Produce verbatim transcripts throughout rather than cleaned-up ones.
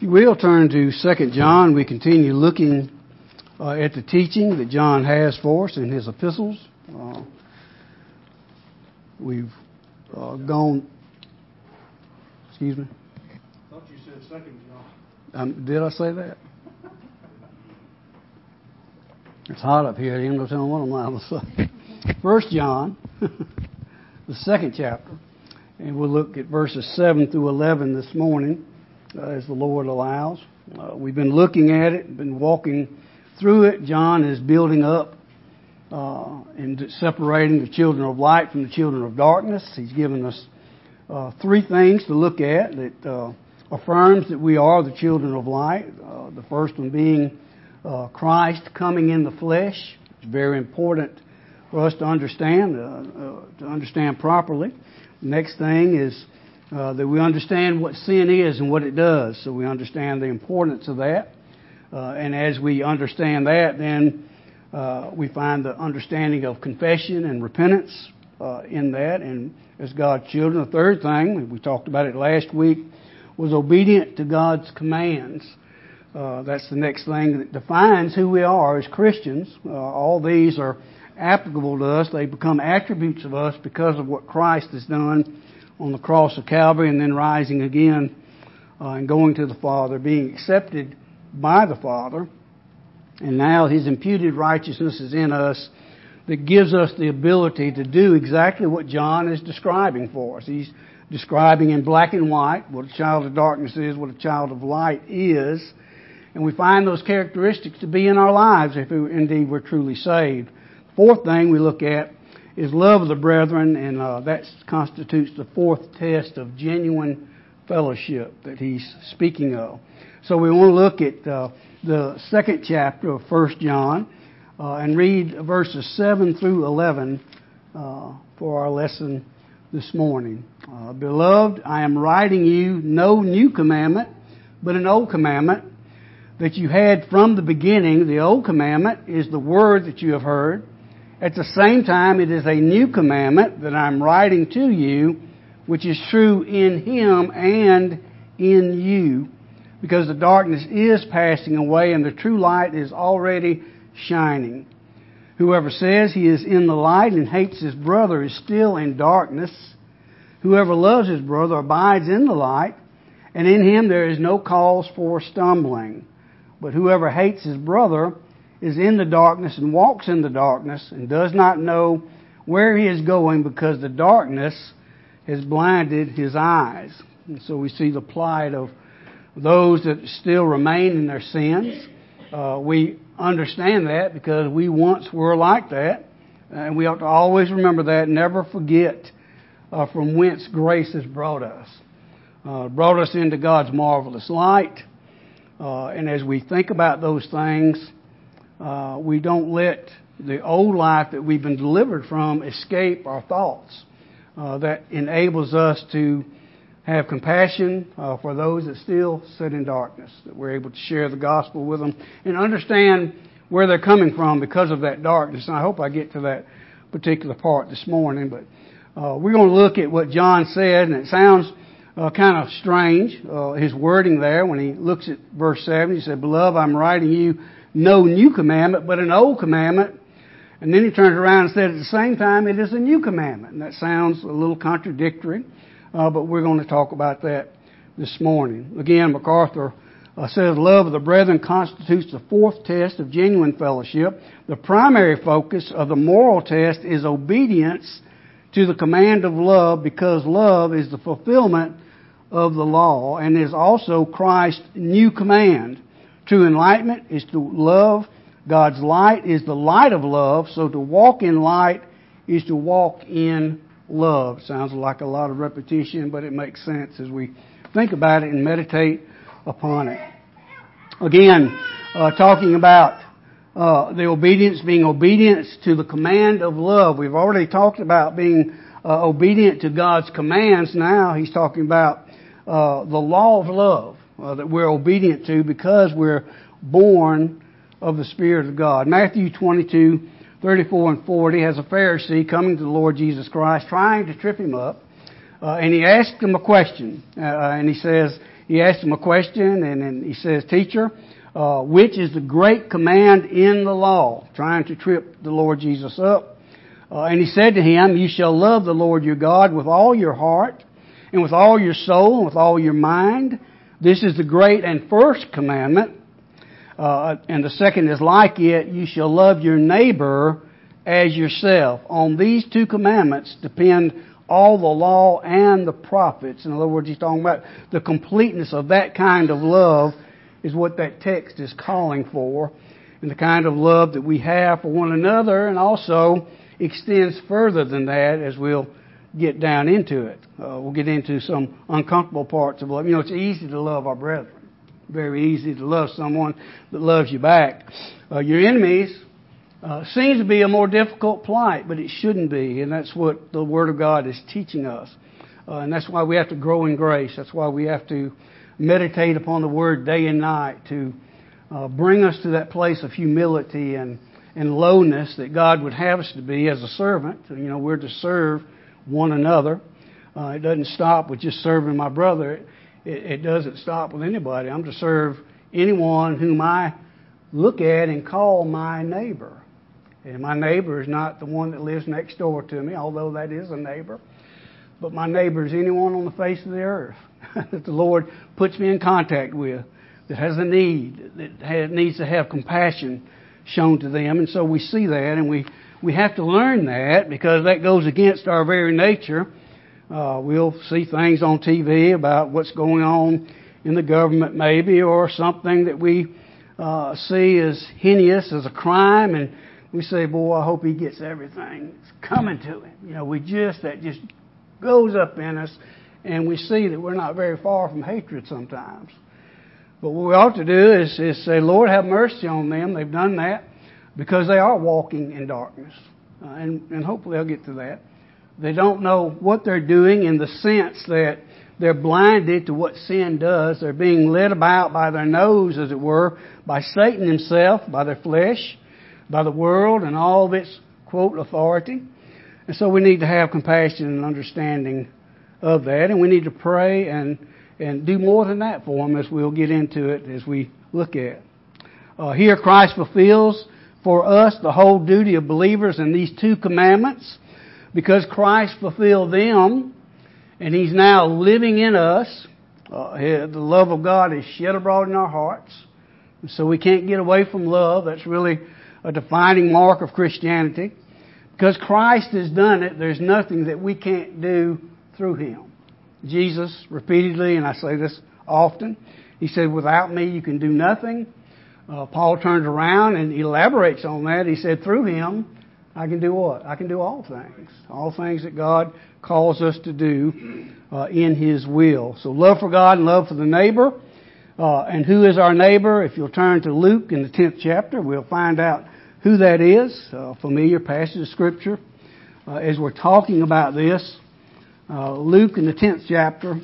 you will turn to Second John, we continue looking uh, at the teaching that John has for us in his epistles. Uh, we've uh, gone, excuse me? I thought you said Second John. Um, did I say that? It's hot up here. I ain't no telling what I'm liable to say. First John, the second chapter, and we'll look at verses seven through eleven this morning, uh, as the Lord allows. Uh, we've been looking at it, been walking through it. John is building up uh, and separating the children of light from the children of darkness. He's given us uh, three things to look at that uh, affirms that we are the children of light. Uh, the first one being uh, Christ coming in the flesh. It's very important for us to understand, uh, uh, to understand properly. The next thing is uh, that we understand what sin is and what it does, so we understand the importance of that. Uh, and as we understand that, then uh, we find the understanding of confession and repentance uh, in that, and as God's children. The third thing, we talked about it last week, was obedient to God's commands. Uh, that's the next thing that defines who we are as Christians. Uh, all these are applicable to us. They become attributes of us because of what Christ has done on the cross of Calvary and then rising again uh, and going to the Father, being accepted by the Father. And now His imputed righteousness is in us that gives us the ability to do exactly what John is describing for us. He's describing in black and white what a child of darkness is, what a child of light is. And we find those characteristics to be in our lives if we, indeed we're truly saved. Fourth thing we look at is love of the brethren, and uh, that constitutes the fourth test of genuine fellowship that he's speaking of. So we want to look at uh, the second chapter of First John uh, and read verses seven through eleven uh, for our lesson this morning. Uh, Beloved, I am writing you no new commandment, but an old commandment that you had from the beginning. The old commandment is the word that you have heard. At the same time, it is a new commandment that I'm writing to you, which is true in Him and in you, because the darkness is passing away and the true light is already shining. Whoever says he is in the light and hates his brother is still in darkness. Whoever loves his brother abides in the light, and in him there is no cause for stumbling. But whoever hates his brother is in the darkness and walks in the darkness and does not know where he is going because the darkness has blinded his eyes. And so we see the plight of those that still remain in their sins. Uh, we understand that because we once were like that, and we ought to always remember that, never forget uh, from whence grace has brought us. Uh, brought us into God's marvelous light. Uh, and as we think about those things, uh, we don't let the old life that we've been delivered from escape our thoughts. Uh, that enables us to have compassion uh, for those that still sit in darkness, that we're able to share the gospel with them and understand where they're coming from because of that darkness. And I hope I get to that particular part this morning. But uh, we're going to look at what John said, and it sounds Uh, kind of strange, uh, his wording there when he looks at verse seven. He said, Beloved, I'm writing you no new commandment, but an old commandment. And then he turns around and said at the same time, it is a new commandment. And that sounds a little contradictory, uh, but we're going to talk about that this morning. Again, MacArthur uh, says, love of the brethren constitutes the fourth test of genuine fellowship. The primary focus of the moral test is obedience to the command of love, because love is the fulfillment of the law and is also Christ's new command. True enlightenment is to love. God's light is the light of love, so to walk in light is to walk in love. Sounds like a lot of repetition, but it makes sense as we think about it and meditate upon it. Again, uh, talking about uh, the obedience, being obedience to the command of love. We've already talked about being uh, obedient to God's commands. Now he's talking about uh, the law of love uh, that we're obedient to because we're born of the Spirit of God. Matthew twenty-two, thirty-four and forty has a Pharisee coming to the Lord Jesus Christ trying to trip him up. Uh, and he asked him a question. Uh, and he says, he asked him a question, and then he says, Teacher, uh, which is the great command in the law? Trying to trip the Lord Jesus up. Uh, and he said to him, You shall love the Lord your God with all your heart, and with all your soul, and with all your mind. This is the great and first commandment. Uh, and the second is like it, you shall love your neighbor as yourself. On these two commandments depend all the law and the prophets. In other words, he's talking about the completeness of that kind of love is what that text is calling for, and the kind of love that we have for one another, and also extends further than that as we'll get down into it. Uh, we'll get into some uncomfortable parts of love. You know, it's easy to love our brethren. Very easy to love someone that loves you back. Uh, your enemies uh, seems to be a more difficult plight, but it shouldn't be, and that's what the Word of God is teaching us. Uh, and that's why we have to grow in grace. That's why we have to meditate upon the Word day and night to uh, bring us to that place of humility and, and lowness that God would have us to be as a servant. You know, we're to serve one another. Uh, it doesn't stop with just serving my brother. It, it, it doesn't stop with anybody. I'm to serve anyone whom I look at and call my neighbor. And my neighbor is not the one that lives next door to me, although that is a neighbor. But my neighbor is anyone on the face of the earth that the Lord puts me in contact with, that has a need, that has, needs to have compassion shown to them. And so we see that, and we, we have to learn that, because that goes against our very nature. Uh, we'll see things on T V about what's going on in the government maybe, or something that we uh, see as heinous as a crime, and we say, boy, I hope he gets everything. It's coming to him. You know, we just, that just goes up in us, and we see that we're not very far from hatred sometimes. But what we ought to do is, is say, Lord, have mercy on them. They've done that because they are walking in darkness. Uh, and, and hopefully I'll get to that. They don't know what they're doing in the sense that they're blinded to what sin does. They're being led about by their nose, as it were, by Satan himself, by their flesh, by the world and all of its, quote, authority. And so we need to have compassion and understanding of that. And we need to pray and, and do more than that for them, as we'll get into it as we look at. Uh, here Christ fulfills for us the whole duty of believers in these two commandments. Because Christ fulfilled them, and He's now living in us, uh, the love of God is shed abroad in our hearts. And so we can't get away from love. That's really a defining mark of Christianity. Because Christ has done it, there's nothing that we can't do through Him. Jesus, repeatedly, and I say this often, He said, without me you can do nothing. Uh, Paul turns around and elaborates on that. He said, through Him, I can do what? I can do all things. All things that God calls us to do uh, in His will. So love for God and love for the neighbor. Uh, and who is our neighbor? If you'll turn to Luke in the tenth chapter, we'll find out who that is. A familiar passage of Scripture. Uh, as we're talking about this, uh, Luke in the tenth chapter,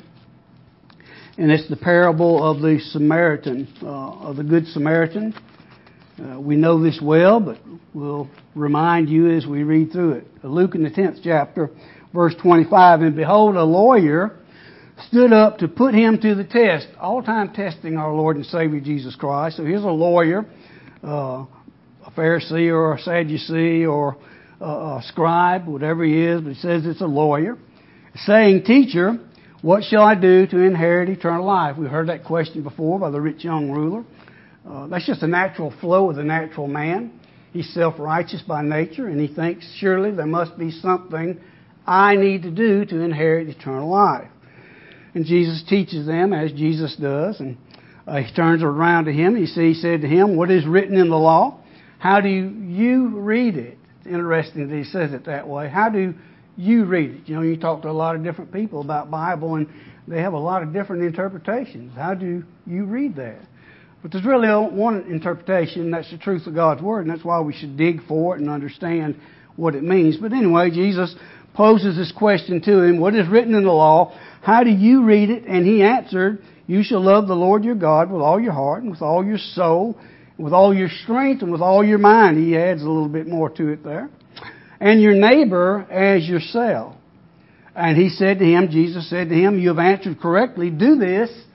and it's the parable of the Samaritan, uh, of the Good Samaritan. Uh, we know this well, but we'll remind you as we read through it. Luke in the tenth chapter, verse twenty-five, and behold, a lawyer stood up to put him to the test. All-time testing our Lord and Savior Jesus Christ. So here's a lawyer, uh, a Pharisee or a Sadducee or a, a scribe, whatever he is, but he says it's a lawyer, saying, Teacher, what shall I do to inherit eternal life? We've heard that question before by the rich young ruler. Uh, that's just a natural flow of the natural man. He's self-righteous by nature, and he thinks, surely there must be something I need to do to inherit eternal life. And Jesus teaches them, as Jesus does, and uh, he turns around to him. He said to him, what is written in the law? How do you read it? It's interesting that he says it that way. How do you read it? You know, you talk to a lot of different people about Bible, and they have a lot of different interpretations. How do you read that? But there's really one interpretation, that's the truth of God's Word, and that's why we should dig for it and understand what it means. But anyway, Jesus poses this question to him, what is written in the law? How do you read it? And he answered, you shall love the Lord your God with all your heart and with all your soul, with all your strength and with all your mind. He adds a little bit more to it there. And your neighbor as yourself. And he said to him, Jesus said to him, you have answered correctly, do this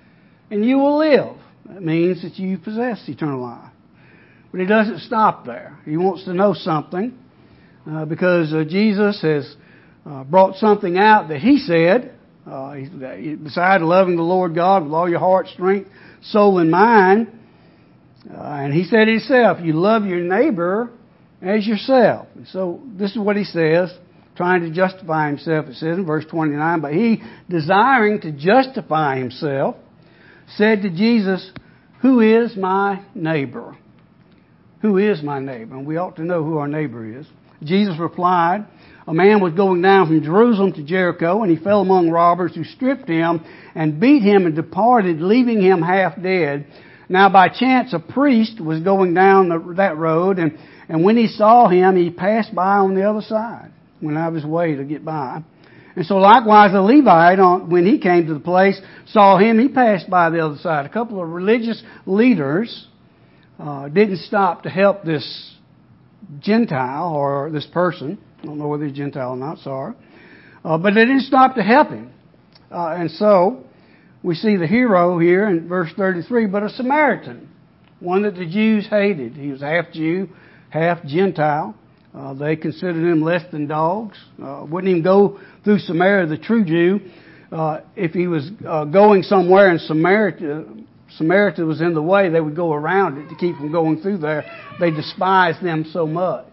and you will live. That means that you possess eternal life. But he doesn't stop there. He wants to know something uh, because uh, Jesus has uh, brought something out that he said. Uh, he, besides loving the Lord God with all your heart, strength, soul, and mind, uh, and he said himself, you love your neighbor as yourself. And so this is what he says, trying to justify himself. It says in verse twenty-nine, but he, desiring to justify himself, said to Jesus, who is my neighbor? Who is my neighbor? And we ought to know who our neighbor is. Jesus replied, a man was going down from Jerusalem to Jericho, and he fell among robbers who stripped him and beat him and departed, leaving him half dead. Now by chance a priest was going down the, that road, and, and when he saw him, he passed by on the other side, went out of his way to get by. And so likewise a Levite, on, when he came to the place, saw him, he passed by the other side. A couple of religious leaders uh, didn't stop to help this Gentile or this person. I don't know whether he's Gentile or not, sorry. Uh, but they didn't stop to help him. Uh, and so we see the hero here in verse thirty-three, but a Samaritan, one that the Jews hated. He was half Jew, half Gentile. Uh, they considered him less than dogs. Uh, wouldn't even go through Samaria, the true Jew. Uh, if he was uh, going somewhere and Samaria, Samaria was in the way, they would go around it to keep from going through there. They despised them so much.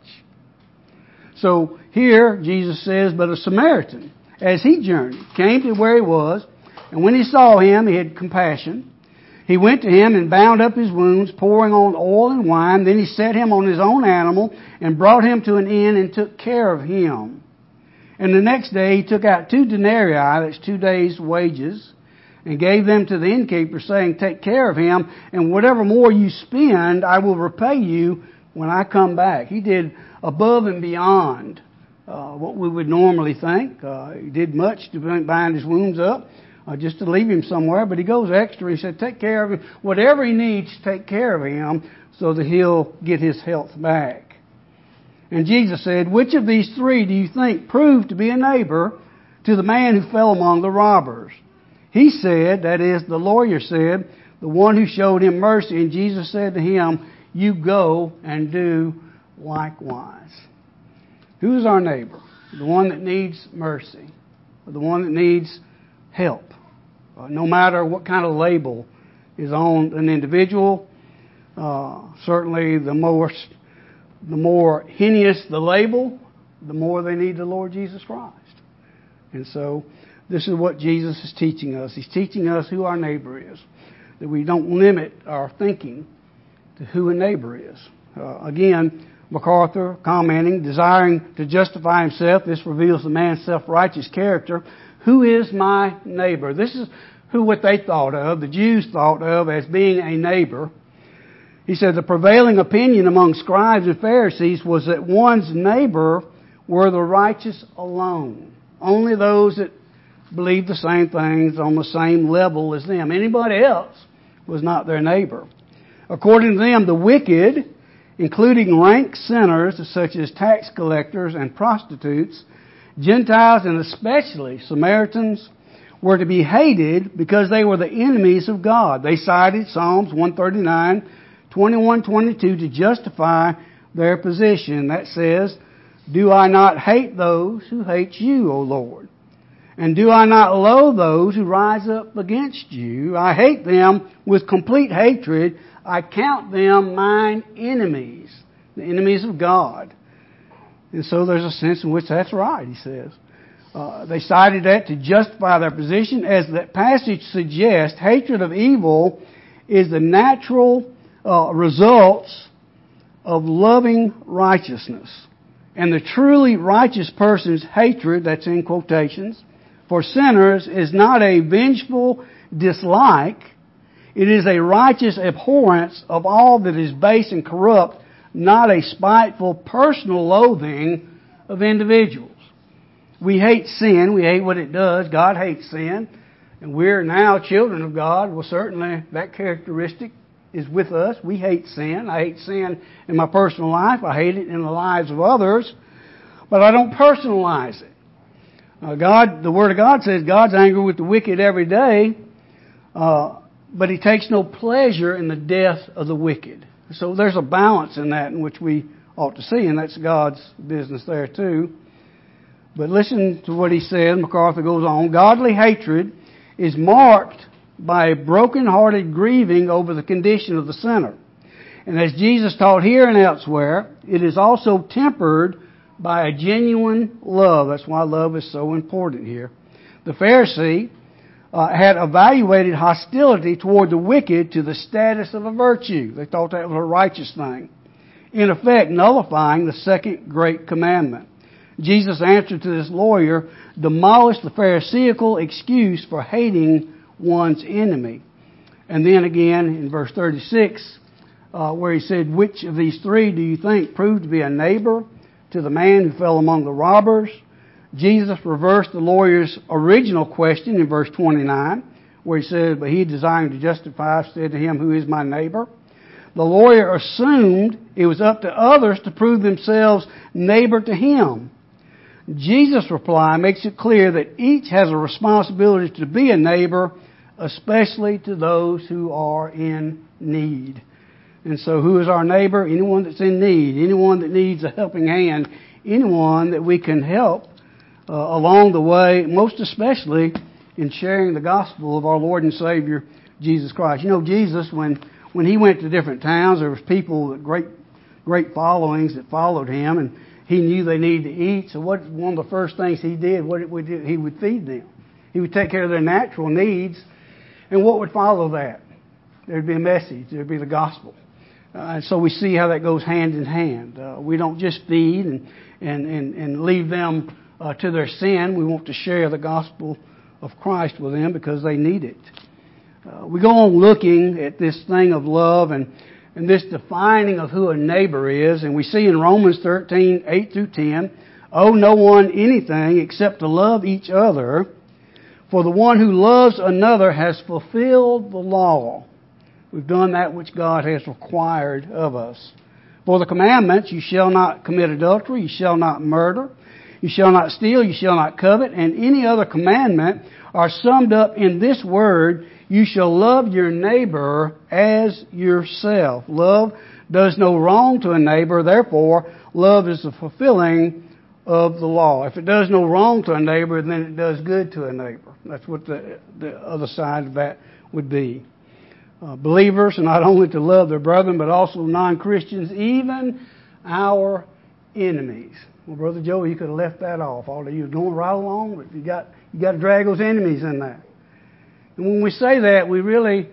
So here Jesus says, but a Samaritan, as he journeyed, came to where he was, and when he saw him, he had compassion. He went to him and bound up his wounds, pouring on oil and wine. Then he set him on his own animal and brought him to an inn and took care of him. And the next day he took out two denarii, that's two days' wages, and gave them to the innkeeper, saying, take care of him, and whatever more you spend, I will repay you when I come back. He did above and beyond uh, what we would normally think. Uh, he did much to bind his wounds up, uh, just to leave him somewhere, but he goes extra. He said, take care of him. Whatever he needs, take care of him so that he'll get his health back. And Jesus said, which of these three do you think proved to be a neighbor to the man who fell among the robbers? He said, that is, the lawyer said, the one who showed him mercy. And Jesus said to him, you go and do likewise. Who's our neighbor? The one that needs mercy, or the one that needs help. Uh, no matter what kind of label is on an individual, uh, certainly the more, the more heinous the label, the more they need the Lord Jesus Christ. And so this is what Jesus is teaching us. He's teaching us who our neighbor is, that we don't limit our thinking to who a neighbor is. Uh, again, MacArthur commenting, desiring to justify himself, this reveals the man's self-righteous character. Who is my neighbor? This is who what they thought of, the Jews thought of as being a neighbor. He said the prevailing opinion among scribes and Pharisees was that one's neighbor were the righteous alone. Only those that believed the same things on the same level as them. Anybody else was not their neighbor. According to them, the wicked, including rank sinners such as tax collectors and prostitutes, Gentiles and especially Samaritans, were to be hated because they were the enemies of God. They cited Psalms one thirty-nine, twenty-one, twenty-two to justify their position. That says, do I not hate those who hate you, O Lord? And do I not loathe those who rise up against you? I hate them with complete hatred. I count them mine enemies, the enemies of God. And so there's a sense in which that's right, he says. Uh, they cited that to justify their position. As that passage suggests, hatred of evil is the natural uh, results of loving righteousness. And the truly righteous person's hatred, that's in quotations, for sinners is not a vengeful dislike. It is a righteous abhorrence of all that is base and corrupt, not a spiteful personal loathing of individuals. We hate sin. We hate what it does. God hates sin. And we're now children of God. Well, certainly that characteristic is with us. We hate sin. I hate sin in my personal life. I hate it in the lives of others. But I don't personalize it. Uh, God, the Word of God says God's angry with the wicked every day. Uh, but he takes no pleasure in the death of the wicked. So there's a balance in that in which we ought to see, and that's God's business there too. But listen to what he said. MacArthur goes on. Godly hatred is marked by a broken-hearted grieving over the condition of the sinner. And as Jesus taught here and elsewhere, it is also tempered by a genuine love. That's why love is so important here. The Pharisee uh, had evaluated hostility toward the wicked to the status of a virtue. They thought that was a righteous thing, in effect nullifying the second great commandment. Jesus' answer to this lawyer demolished the Pharisaical excuse for hating one's enemy. And then again in verse thirty-six, uh, where he said, which of these three do you think proved to be a neighbor to the man who fell among the robbers? Jesus reversed the lawyer's original question in verse twenty-nine, where he said, but he, desiring to justify, said to him, who is my neighbor? The lawyer assumed it was up to others to prove themselves neighbor to him. Jesus' reply makes it clear that each has a responsibility to be a neighbor, especially to those who are in need. And so who is our neighbor? Anyone that's in need, anyone that needs a helping hand, anyone that we can help uh, along the way, most especially in sharing the gospel of our Lord and Savior, Jesus Christ. You know, Jesus, when, when he went to different towns, there was people, great, great followings that followed him, and he knew they needed to eat. So what one of the first things he did, what would do, he would feed them. He would take care of their natural needs. And what would follow that? There'd be a message. There'd be the gospel. Uh, and so we see how that goes hand in hand. Uh, we don't just feed and, and, and, and leave them uh, to their sin. We want to share the gospel of Christ with them because they need it. Uh, we go on looking at this thing of love and And this defining of who a neighbor is, and we see in Romans thirteen, eight through ten, owe no one anything except to love each other, for the one who loves another has fulfilled the law. We've done that which God has required of us. For the commandments, you shall not commit adultery, you shall not murder, you shall not steal, you shall not covet, and any other commandment are summed up in this word, you shall love your neighbor as yourself. Love does no wrong to a neighbor. Therefore, love is the fulfilling of the law. If it does no wrong to a neighbor, then it does good to a neighbor. That's what the, the other side of that would be. Uh, believers are not only to love their brethren, but also non-Christians, even our enemies. Well, Brother Joe, you could have left that off. All of you are going right along, but you got you got to drag those enemies in there. And when we say that, we really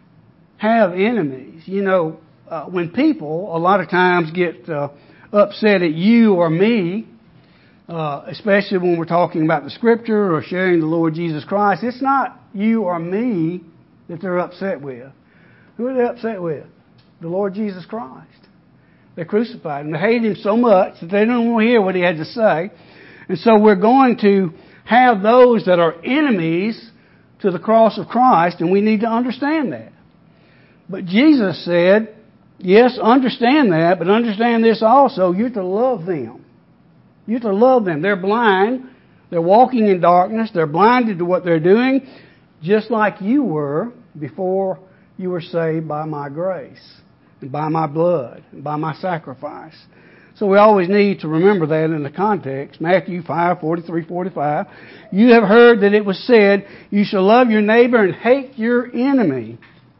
have enemies. You know, uh, when people a lot of times get uh, upset at you or me, uh, especially when we're talking about the Scripture or sharing the Lord Jesus Christ, it's not you or me that they're upset with. Who are they upset with? The Lord Jesus Christ. They crucified him. They hate him so much that they don't want to hear what he had to say. And so we're going to have those that are enemies to the cross of Christ, and we need to understand that. But Jesus said, yes, understand that, but understand this also, you're to love them. You're to love them. They're blind. They're walking in darkness. They're blinded to what they're doing, just like you were before you were saved by my grace, and by my blood, and by my sacrifice. So we always need to remember that in the context. Matthew five, forty-three, forty-five. You have heard that it was said, you shall love your neighbor and hate your enemy.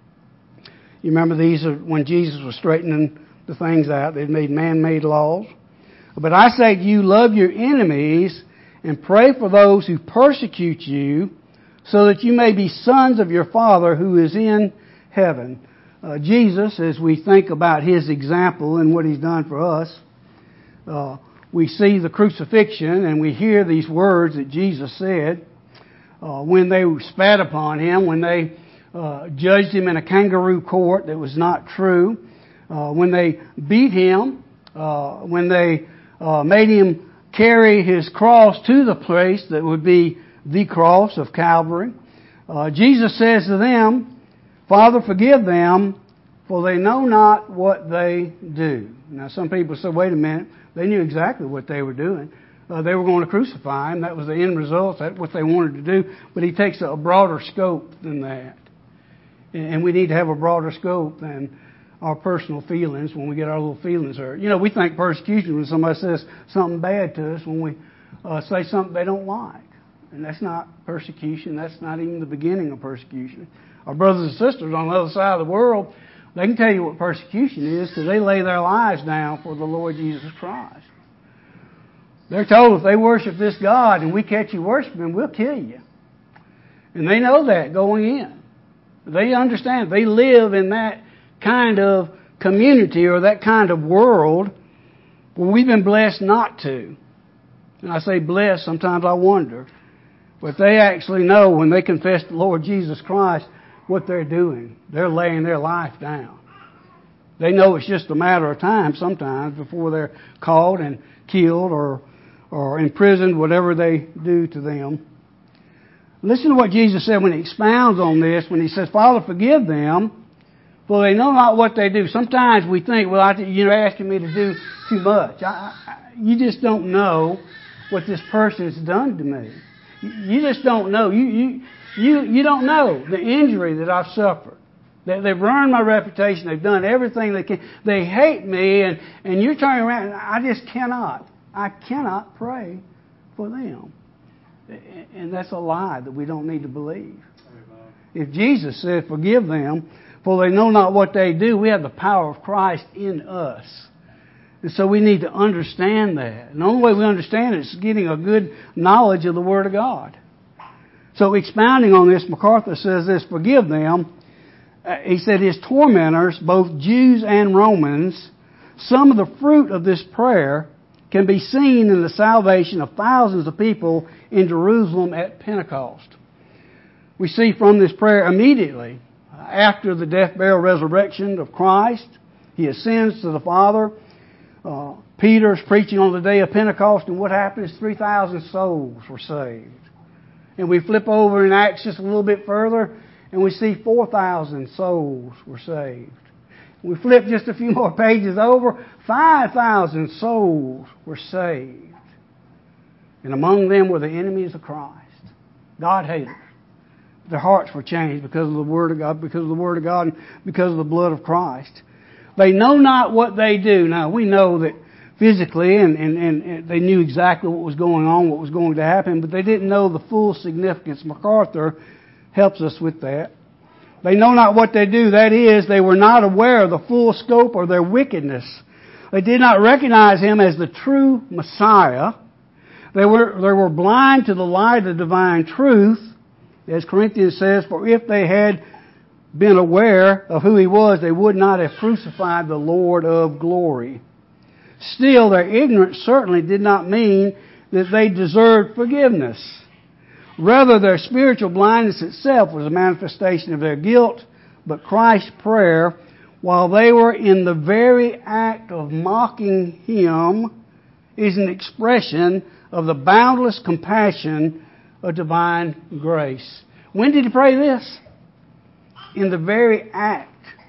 You remember these are when Jesus was straightening the things out. They'd made man-made laws. But I say to you, love your enemies and pray for those who persecute you, so that you may be sons of your Father who is in heaven. Uh, Jesus, as we think about his example and what he's done for us, Uh, we see the crucifixion and we hear these words that Jesus said uh, when they spat upon him, when they uh, judged him in a kangaroo court that was not true, uh, when they beat him, uh, when they uh, made him carry his cross to the place that would be the cross of Calvary. Uh, Jesus says to them, Father, forgive them, for they know not what they do. Now, some people say, wait a minute. They knew exactly what they were doing. Uh, they were going to crucify him. That was the end result. That's what they wanted to do. But he takes a broader scope than that. And we need to have a broader scope than our personal feelings when we get our little feelings hurt. You know, we think persecution when somebody says something bad to us, when we uh, say something they don't like. And that's not persecution. That's not even the beginning of persecution. Our brothers and sisters on the other side of the world, they can tell you what persecution is because they lay their lives down for the Lord Jesus Christ. They're told if they worship this God and we catch you worshiping, we'll kill you. And they know that going in. They understand. They live in that kind of community or that kind of world where we've been blessed not to. And I say blessed, sometimes I wonder. But they actually know when they confess the Lord Jesus Christ what they're doing. They're laying their life down. They know it's just a matter of time sometimes before they're caught and killed or, or imprisoned, whatever they do to them. Listen to what Jesus said when He expounds on this, when He says, Father, forgive them, for they know not what they do. Sometimes we think, well, I, you're asking me to do too much. I, I, you just don't know what this person has done to me. You just don't know. You, you, you, you don't know the injury that I've suffered. They, they've ruined my reputation. They've done everything they can. They hate me, and, and you're turning around, and I just cannot. I cannot pray for them. And that's a lie that we don't need to believe. If Jesus said, forgive them, for they know not what they do, we have the power of Christ in us. And so we need to understand that. And the only way we understand it is getting a good knowledge of the Word of God. So expounding on this, MacArthur says this, forgive them. Uh, he said his tormentors, both Jews and Romans, some of the fruit of this prayer can be seen in the salvation of thousands of people in Jerusalem at Pentecost. We see from this prayer immediately after the death, burial, resurrection of Christ, He ascends to the Father. Uh, Peter's preaching on the day of Pentecost, and what happened is three thousand souls were saved. And we flip over in Acts just a little bit further, and we see four thousand souls were saved. We flip just a few more pages over, five thousand souls were saved. And among them were the enemies of Christ, God haters. Their hearts were changed because of the Word of God, because of the Word of God, and because of the blood of Christ. They know not what they do. Now, we know that physically, and, and, and they knew exactly what was going on, what was going to happen, but they didn't know the full significance. MacArthur helps us with that. They know not what they do. That is, they were not aware of the full scope of their wickedness. They did not recognize Him as the true Messiah. They were, they were blind to the light of divine truth. As Corinthians says, for if they had been aware of who He was, they would not have crucified the Lord of glory. Still, their ignorance certainly did not mean that they deserved forgiveness. Rather, their spiritual blindness itself was a manifestation of their guilt, but Christ's prayer, while they were in the very act of mocking Him, is an expression of the boundless compassion of divine grace. When did He pray this? In the very act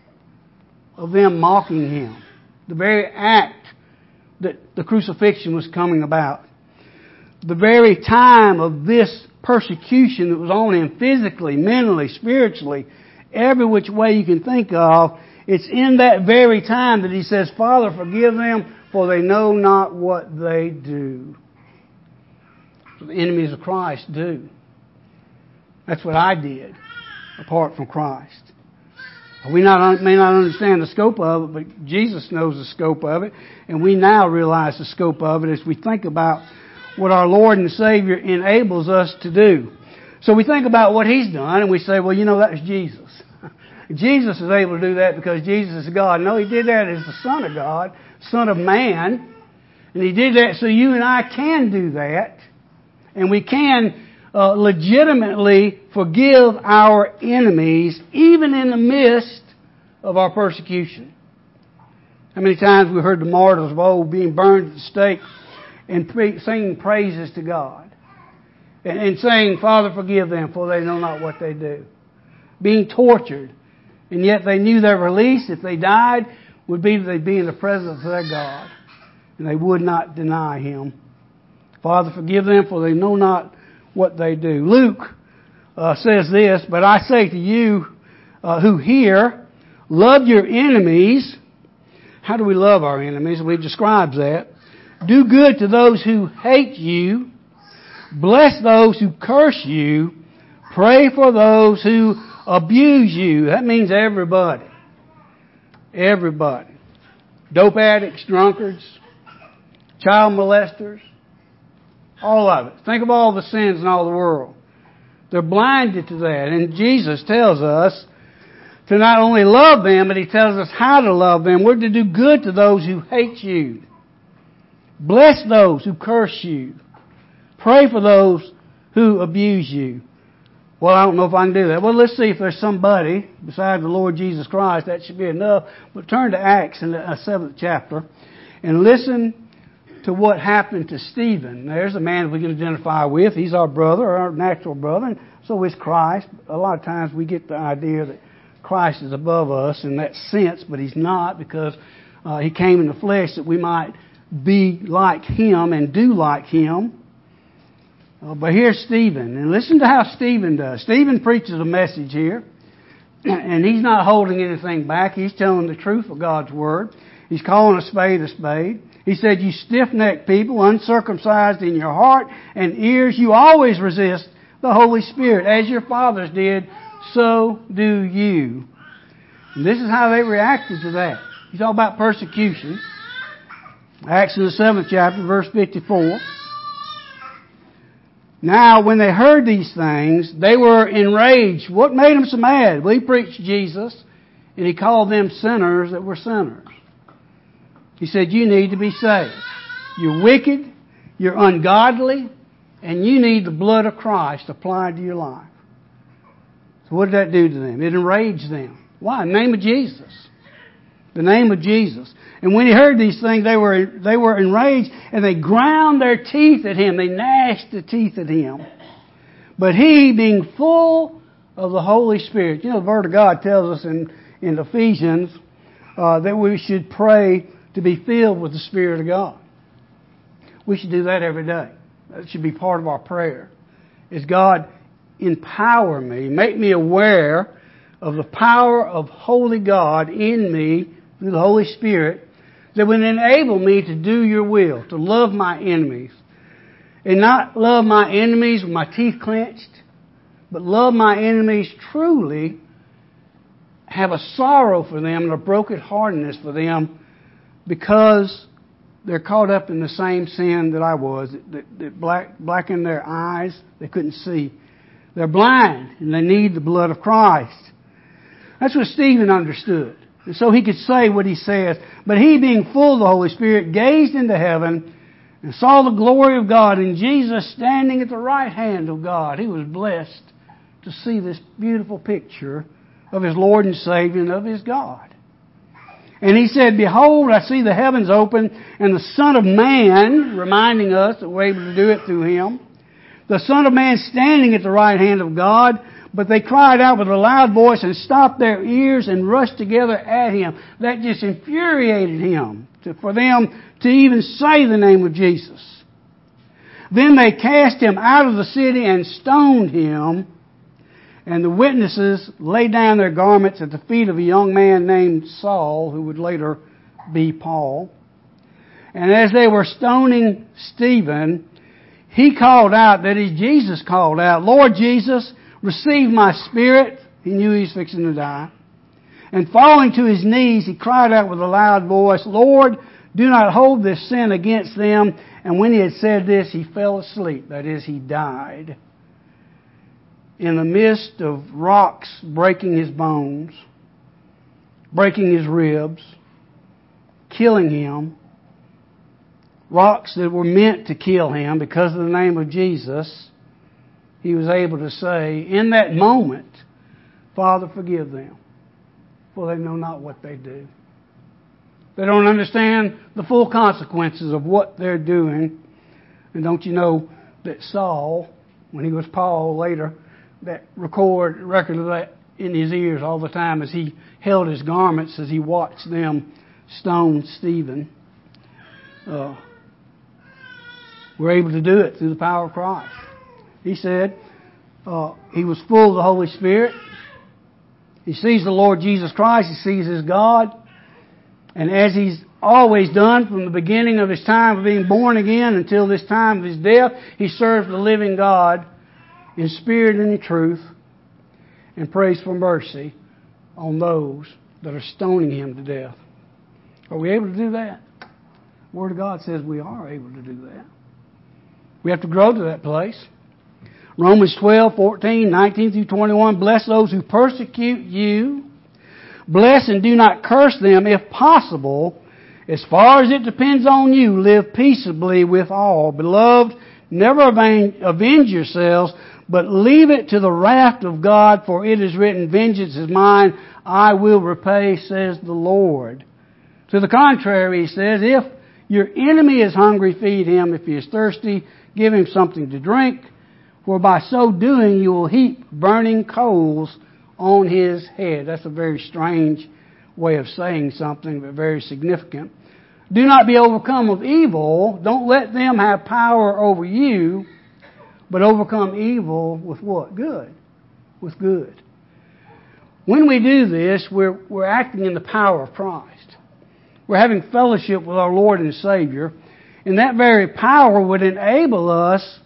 of them mocking Him. The very act that the crucifixion was coming about. The very time of this persecution that was on Him physically, mentally, spiritually, every which way you can think of, it's in that very time that He says, Father, forgive them, for they know not what they do. So the enemies of Christ do. That's what I did, apart from Christ. We not, may not understand the scope of it, but Jesus knows the scope of it, and we now realize the scope of it as we think about what our Lord and Savior enables us to do. So we think about what He's done, and we say, well, you know, that was Jesus. Jesus is able to do that because Jesus is God. No, He did that as the Son of God, Son of Man, and He did that so you and I can do that, and we can Uh, legitimately forgive our enemies, even in the midst of our persecution. How many times we heard the martyrs of old being burned at the stake and pre- singing praises to God, and, and saying, Father, forgive them, for they know not what they do. Being tortured, and yet they knew their release, if they died, would be that they'd be in the presence of their God, and they would not deny Him. Father, forgive them, for they know not what they do. Luke uh, says this, but I say to you, uh, who hear, love your enemies. How do we love our enemies? We describe that. Do good to those who hate you. Bless those who curse you. Pray for those who abuse you. That means everybody. Everybody. Dope addicts, drunkards, child molesters, all of it. Think of all the sins in all the world. They're blinded to that. And Jesus tells us to not only love them, but He tells us how to love them. We're to do good to those who hate you. Bless those who curse you. Pray for those who abuse you. Well, I don't know if I can do that. Well, let's see if there's somebody besides the Lord Jesus Christ. That should be enough. But turn to Acts in the seventh chapter and listen to what happened to Stephen. There's a man we can identify with. He's our brother, our natural brother, and so is Christ. A lot of times we get the idea that Christ is above us in that sense, but He's not, because uh, He came in the flesh that we might be like Him and do like Him. Uh, but here's Stephen, and listen to how Stephen does. Stephen preaches a message here, and he's not holding anything back. He's telling the truth of God's Word. He's calling a spade a spade. He said, you stiff-necked people, uncircumcised in your heart and ears, you always resist the Holy Spirit. As your fathers did, so do you. And this is how they reacted to that. He's talking about persecution. Acts in the seventh chapter, verse fifty-four. Now, when they heard these things, they were enraged. What made them so mad? Well, he preached Jesus, and he called them sinners that were sinners. He said, you need to be saved. You're wicked, you're ungodly, and you need the blood of Christ applied to your life. So what did that do to them? It enraged them. Why? In the name of Jesus. The name of Jesus. And when he heard these things, they were they were enraged, and they ground their teeth at him. They gnashed the teeth at him. But he, being full of the Holy Spirit, you know, the Word of God tells us in, in Ephesians uh, that we should pray to be filled with the Spirit of God. We should do that every day. That should be part of our prayer. Is God, empower me, make me aware of the power of Holy God in me through the Holy Spirit that would enable me to do your will, to love my enemies. And not love my enemies with my teeth clenched, but love my enemies truly, have a sorrow for them and a brokenheartedness for them, because they're caught up in the same sin that I was, that, that black, blackened their eyes. They couldn't see. They're blind, and they need the blood of Christ. That's what Stephen understood. And so he could say what he says. But he, being full of the Holy Spirit, gazed into heaven and saw the glory of God and Jesus standing at the right hand of God. He was blessed to see this beautiful picture of his Lord and Savior and of his God. And he said, behold, I see the heavens open, and the Son of Man, reminding us that we're able to do it through Him, the Son of Man standing at the right hand of God. But they cried out with a loud voice and stopped their ears and rushed together at Him. That just infuriated him to, for them to even say the name of Jesus. Then they cast Him out of the city and stoned Him. And the witnesses laid down their garments at the feet of a young man named Saul, who would later be Paul. And as they were stoning Stephen, he called out, that is, Jesus called out, Lord Jesus, receive my spirit. He knew he was fixing to die. And falling to his knees, he cried out with a loud voice, Lord, do not hold this sin against them. And when he had said this, he fell asleep. That is, he died. In the midst of rocks breaking his bones, breaking his ribs, killing him, rocks that were meant to kill him because of the name of Jesus, he was able to say, in that moment, Father, forgive them, for they know not what they do. They don't understand the full consequences of what they're doing. And don't you know that Saul, when he was Paul later, that record record of that in his ears all the time as he held his garments as he watched them stone Stephen. Uh, we're able to do it through the power of Christ. He said uh, he was full of the Holy Spirit. He sees the Lord Jesus Christ. He sees His God. And as He's always done from the beginning of His time of being born again until this time of His death, He serves the living God in spirit and in truth and prays for mercy on those that are stoning Him to death. Are we able to do that? The Word of God says we are able to do that. We have to grow to that place. Romans twelve, fourteen, nineteen through twenty-one. Bless those who persecute you. Bless and do not curse them. If possible, as far as it depends on you, live peaceably with all. Beloved, never avenge yourselves, but leave it to the wrath of God, for it is written, vengeance is mine, I will repay, says the Lord. To the contrary, he says, if your enemy is hungry, feed him. If he is thirsty, give him something to drink. For by so doing, you will heap burning coals on his head. That's a very strange way of saying something, but very significant. Do not be overcome of evil. Don't let them have power over you, but overcome evil with what? Good. With good. When we do this, we're, we're acting in the power of Christ. We're having fellowship with our Lord and Savior, and that very power would enable us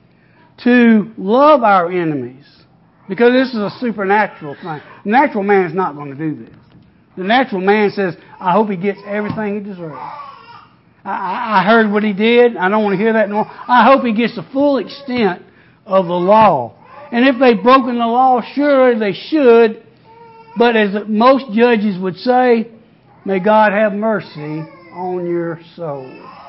to love our enemies. Because this is a supernatural thing. The natural man is not going to do this. The natural man says, I hope he gets everything he deserves. I, I heard what he did. I don't want to hear that anymore. I hope he gets the full extent of the law. And if they've broken the law, sure they should. But as most judges would say, may God have mercy on your soul.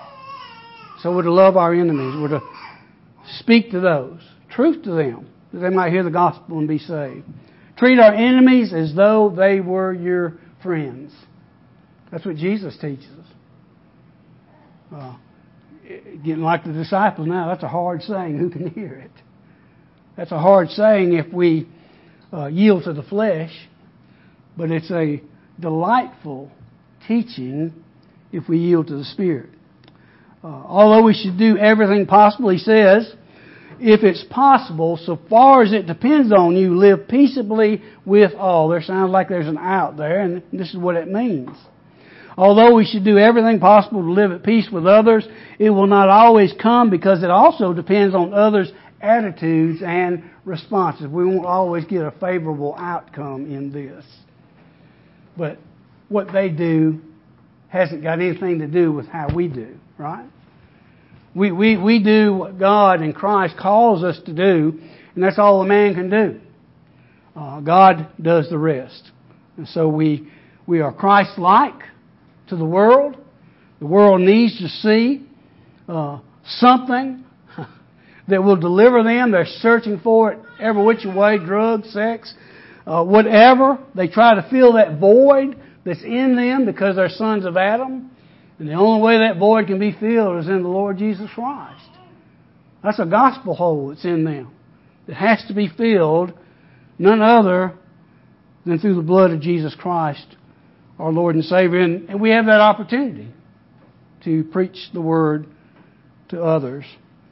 So we're to love our enemies. We're to speak to those. Truth to them, that they might hear the gospel and be saved. Treat our enemies as though they were your friends. That's what Jesus teaches us. Uh, getting like the disciples now, that's a hard saying. Who can hear it? That's a hard saying if we uh, yield to the flesh, but it's a delightful teaching if we yield to the Spirit. Uh, although we should do everything possible, he says, if it's possible, so far as it depends on you, live peaceably with all. There sounds like there's an out there, and this is what it means. Although we should do everything possible to live at peace with others, it will not always come because it also depends on others' attitudes and responses. We won't always get a favorable outcome in this. But what they do hasn't got anything to do with how we do, right? We, we, we do what God and Christ calls us to do, and that's all a man can do. Uh, God does the rest. And so we, we are Christ-like to the world. The world needs to see uh, something that will deliver them. They're searching for it every which way, drugs, sex, uh, whatever. They try to fill that void that's in them because they're sons of Adam. And the only way that void can be filled is in the Lord Jesus Christ. That's a gospel hole that's in them. It has to be filled, none other than through the blood of Jesus Christ, our Lord and Savior. And, and we have that opportunity to preach the Word to others.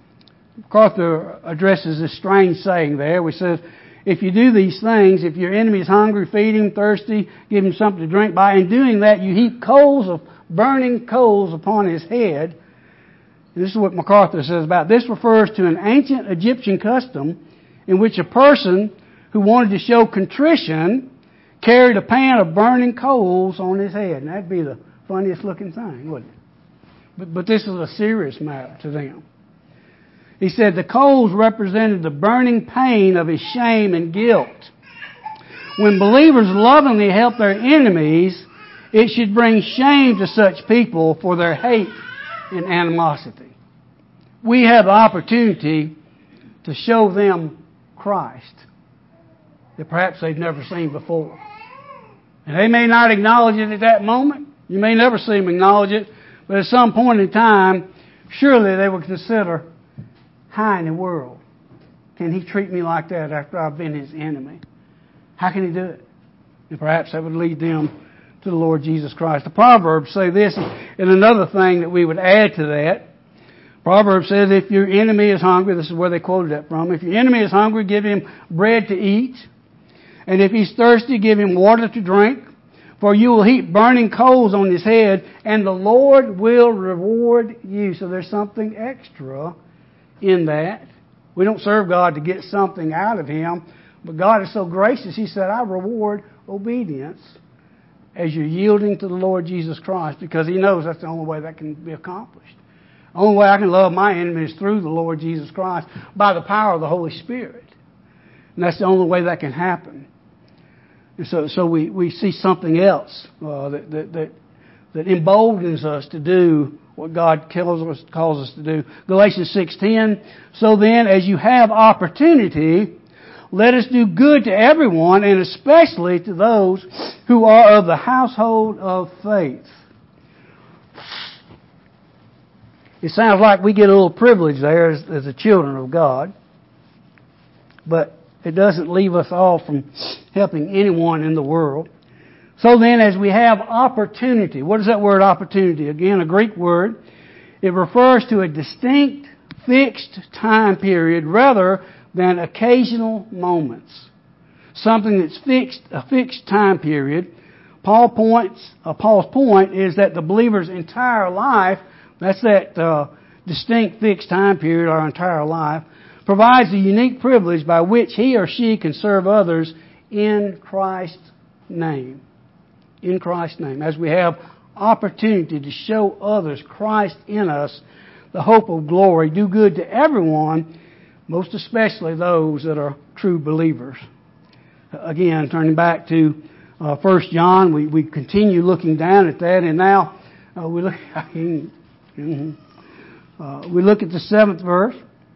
MacArthur addresses this strange saying there, which says, if you do these things, if your enemy is hungry, feed him, thirsty, give him something to drink. By in doing that, you heap coals of burning coals upon his head. And this is what MacArthur says about this. Refers to an ancient Egyptian custom in which a person who wanted to show contrition carried a pan of burning coals on his head. And that'd be the funniest looking thing, wouldn't it? But, but this is a serious matter to them. He said the coals represented the burning pain of his shame and guilt. When believers lovingly help their enemies, it should bring shame to such people for their hate and animosity. We have the opportunity to show them Christ that perhaps they've never seen before. And they may not acknowledge it at that moment. You may never see them acknowledge it. But at some point in time, surely they will consider, how in the world can he treat me like that after I've been his enemy? How can he do it? And perhaps that would lead them to the Lord Jesus Christ. The Proverbs say this, and another thing that we would add to that. Proverbs says, if your enemy is hungry, this is where they quoted that from, if your enemy is hungry, give him bread to eat. And if he's thirsty, give him water to drink. For you will heap burning coals on his head, and the Lord will reward you. So there's something extra in that. We don't serve God to get something out of Him, but God is so gracious, He said, I reward obedience as you're yielding to the Lord Jesus Christ, because He knows that's the only way that can be accomplished. The only way I can love my enemies is through the Lord Jesus Christ by the power of the Holy Spirit. And that's the only way that can happen. And so, so we, we see something else uh, that, that, that, that emboldens us to do what God calls us, calls us to do. Galatians six ten, so then, as you have opportunity, let us do good to everyone, and especially to those who are of the household of faith. It sounds like we get a little privilege there as, as the children of God, but it doesn't leave us all from helping anyone in the world. So then, as we have opportunity, what is that word opportunity? Again, a Greek word. It refers to a distinct, fixed time period rather than occasional moments. Something that's fixed, a fixed time period. Paul points, uh, Paul's point is that the believer's entire life, that's that uh, distinct, fixed time period, our entire life, provides a unique privilege by which he or she can serve others in Christ's name. In Christ's name. As we have opportunity to show others Christ in us, the hope of glory, do good to everyone, most especially those that are true believers. Again, turning back to uh, First John, we, we continue looking down at that, and now uh, we look, mm-hmm, uh, we look at the seventh verse.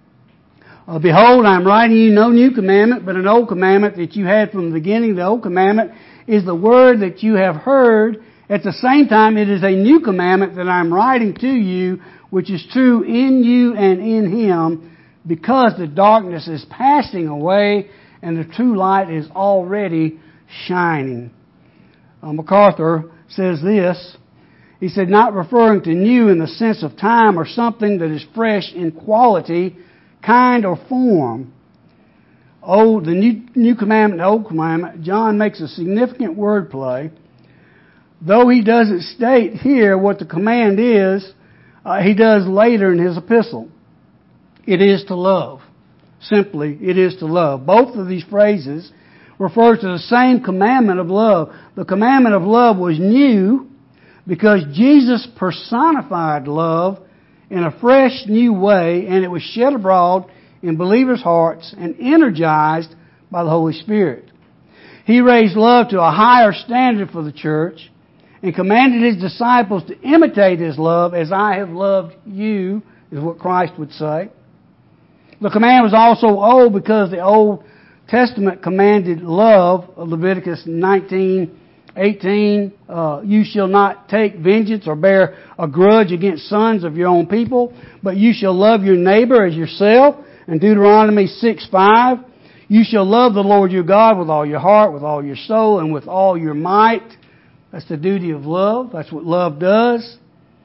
Uh, Behold, I am writing you no new commandment, but an old commandment that you had from the beginning. The old commandment is the word that you have heard. At the same time, it is a new commandment that I am writing to you, which is true in you and in Him, because the darkness is passing away and the true light is already shining. Uh, MacArthur says this. He said, not referring to new in the sense of time or something that is fresh in quality, kind, or form. Oh, the new, new commandment, the old commandment, John makes a significant wordplay. Though he doesn't state here what the command is, uh, he does later in his epistle. It is to love. Simply, it is to love. Both of these phrases refer to the same commandment of love. The commandment of love was new because Jesus personified love in a fresh, new way, and it was shed abroad in believers' hearts and energized by the Holy Spirit. He raised love to a higher standard for the church and commanded His disciples to imitate His love as I have loved you, is what Christ would say. The command was also old because the Old Testament commanded love, Leviticus nineteen eighteen, uh, you shall not take vengeance or bear a grudge against sons of your own people, but you shall love your neighbor as yourself. And Deuteronomy six five, you shall love the Lord your God with all your heart, with all your soul, and with all your might. That's the duty of love. That's what love does.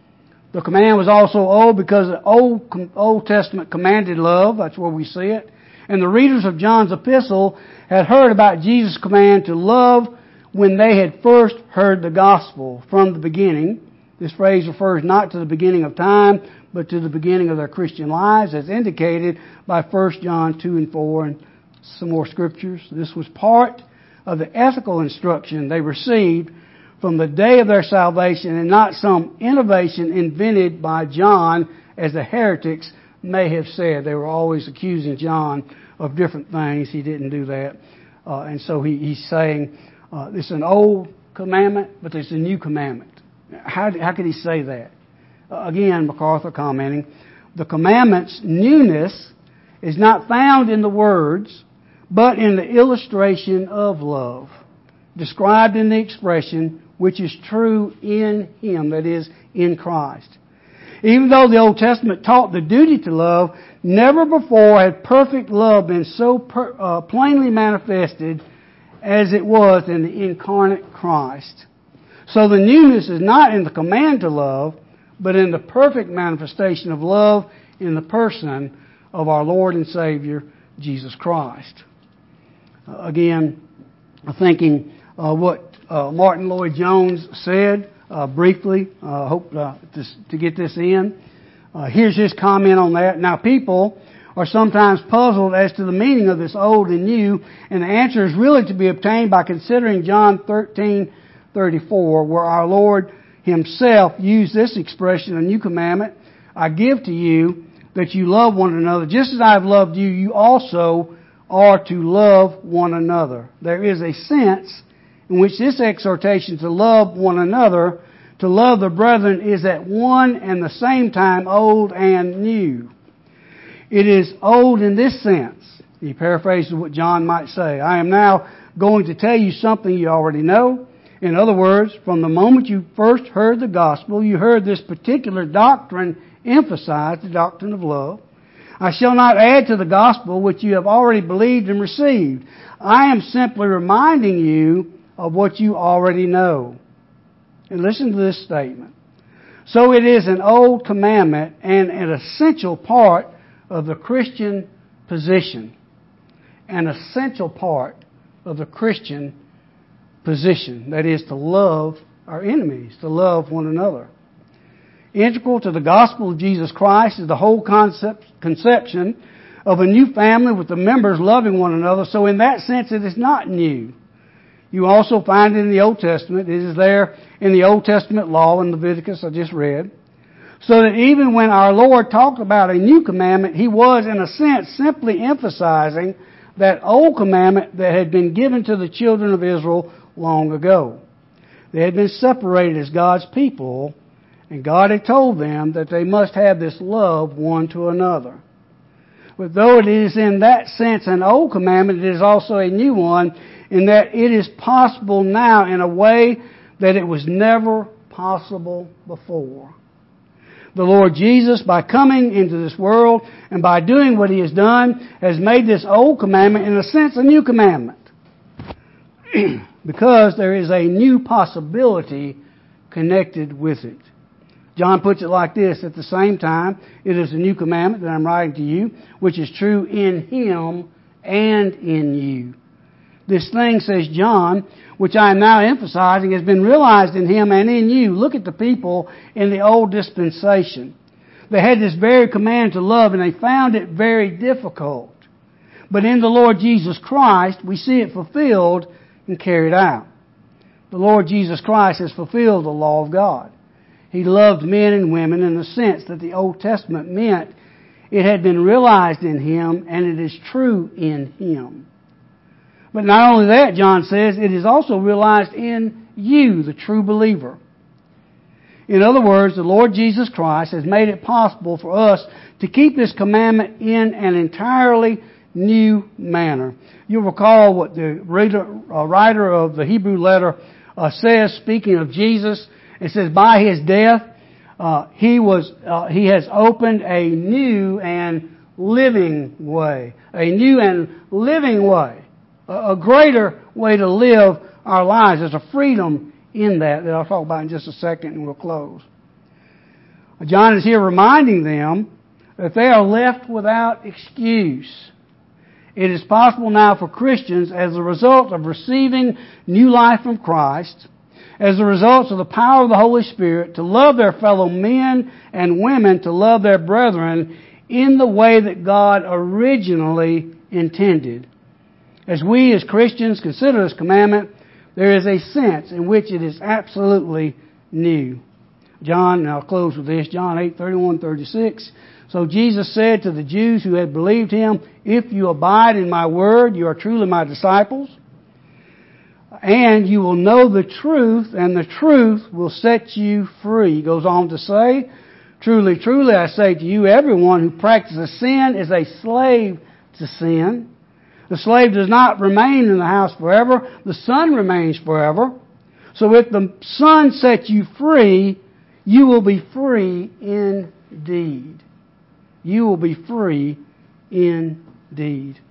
The command was also old because the Old, Old Testament commanded love. That's where we see it. And the readers of John's epistle had heard about Jesus' command to love when they had first heard the gospel from the beginning. This phrase refers not to the beginning of time, but to the beginning of their Christian lives, as indicated by First John two and four and some more scriptures. This was part of the ethical instruction they received from the day of their salvation, and not some innovation invented by John, as the heretics may have said. They were always accusing John of different things. He didn't do that. Uh, and so he, he's saying, uh, this is an old commandment, but there's a new commandment. How, how could he say that? Uh, again, MacArthur commenting, the commandment's newness is not found in the words, but in the illustration of love, described in the expression, which is true in Him, that is, in Christ. Even though the Old Testament taught the duty to love, never before had perfect love been so per, uh, plainly manifested as it was in the incarnate Christ. So the newness is not in the command to love, but in the perfect manifestation of love in the person of our Lord and Savior, Jesus Christ. Uh, again, thinking uh, what uh, Martin Lloyd-Jones said uh, briefly. I uh, hope uh, to, to get this in. Uh, here's his comment on that. Now, people are sometimes puzzled as to the meaning of this old and new, and the answer is really to be obtained by considering John thirteen thirty-four, where our Lord Himself used this expression, a new commandment I give to you, that you love one another. Just as I have loved you, you also are to love one another. There is a sense in which this exhortation to love one another, to love the brethren, is at one and the same time old and new. It is old in this sense. He paraphrases what John might say. I am now going to tell you something you already know. In other words, from the moment you first heard the gospel, you heard this particular doctrine emphasized, the doctrine of love. I shall not add to the gospel which you have already believed and received. I am simply reminding you of what you already know. And listen to this statement. So it is an old commandment and an essential part of the Christian position. An essential part of the Christian position. That is to love our enemies, to love one another. Integral to the gospel of Jesus Christ is the whole concept, conception of a new family with the members loving one another. So in that sense, it is not new. You also find it in the Old Testament. It is there in the Old Testament law in Leviticus I just read. So that even when our Lord talked about a new commandment, He was, in a sense, simply emphasizing that old commandment that had been given to the children of Israel long ago. They had been separated as God's people, and God had told them that they must have this love one to another. But though it is in that sense an old commandment, it is also a new one in that it is possible now in a way that it was never possible before. The Lord Jesus, by coming into this world and by doing what He has done, has made this old commandment, in a sense, a new commandment. Because there is a new possibility connected with it. John puts it like this: at the same time, it is a new commandment that I'm writing to you, which is true in Him and in you. This thing, says John, which I am now emphasizing, has been realized in Him and in you. Look at the people in the old dispensation. They had this very command to love, and they found it very difficult. But in the Lord Jesus Christ, we see it fulfilled and carried out. The Lord Jesus Christ has fulfilled the law of God. He loved men and women in the sense that the Old Testament meant it had been realized in Him and it is true in Him. But not only that, John says, it is also realized in you, the true believer. In other words, the Lord Jesus Christ has made it possible for us to keep this commandment in an entirely new manner. You'll recall what the reader, uh, writer of the Hebrew letter uh, says, speaking of Jesus. It says, by His death, uh, He was uh, He has opened a new and living way. A new and living way. A, a greater way to live our lives. There's a freedom in that that I'll talk about in just a second and we'll close. John is here reminding them that they are left without excuse. It is possible now for Christians, as a result of receiving new life from Christ, as a result of the power of the Holy Spirit, to love their fellow men and women, to love their brethren in the way that God originally intended. As we as Christians consider this commandment, there is a sense in which it is absolutely new. John, and I'll close with this, John eight, thirty-one, thirty-six. So Jesus said to the Jews who had believed Him, if you abide in my word, you are truly my disciples. And you will know the truth, and the truth will set you free. He goes on to say, truly, truly, I say to you, everyone who practices sin is a slave to sin. The slave does not remain in the house forever. The Son remains forever. So if the Son sets you free, you will be free indeed. You will be free indeed.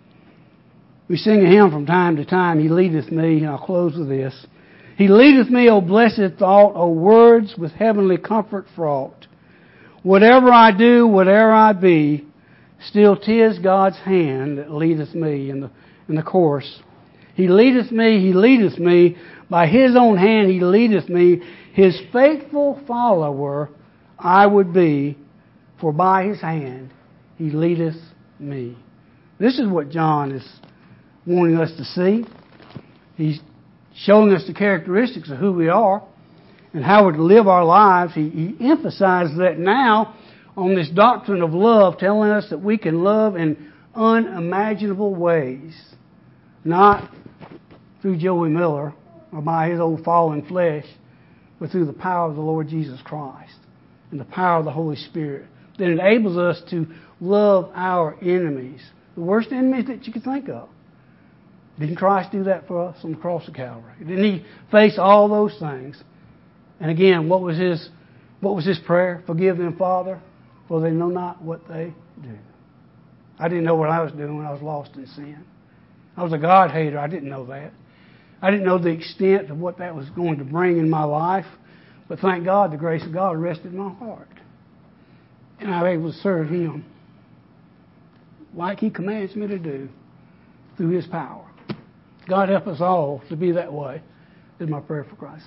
We sing a hymn from time to time, He leadeth me, and I'll close with this. He leadeth me, O blessed thought, O words with heavenly comfort fraught. Whatever I do, whatever I be, still 'tis God's hand that leadeth me. In the, in the chorus, He leadeth me, He leadeth me. By His own hand He leadeth me. His faithful follower I would be, for by His hand He leadeth me. This is what John is wanting us to see. He's showing us the characteristics of who we are and how we're to live our lives. He, he emphasizes that now on this doctrine of love, telling us that we can love in unimaginable ways, not through Joey Miller or by his old fallen flesh, but through the power of the Lord Jesus Christ and the power of the Holy Spirit that enables us to love our enemies, the worst enemies that you could think of. Didn't Christ do that for us on the cross of Calvary? Didn't He face all those things? And again, what was His what was His prayer? Forgive them, Father, for they know not what they do. I didn't know what I was doing when I was lost in sin. I was a God hater. I didn't know that. I didn't know the extent of what that was going to bring in my life. But thank God the grace of God rested in my heart. And I was able to serve Him like He commands me to do through His power. God help us all to be that way, is my prayer for Christ.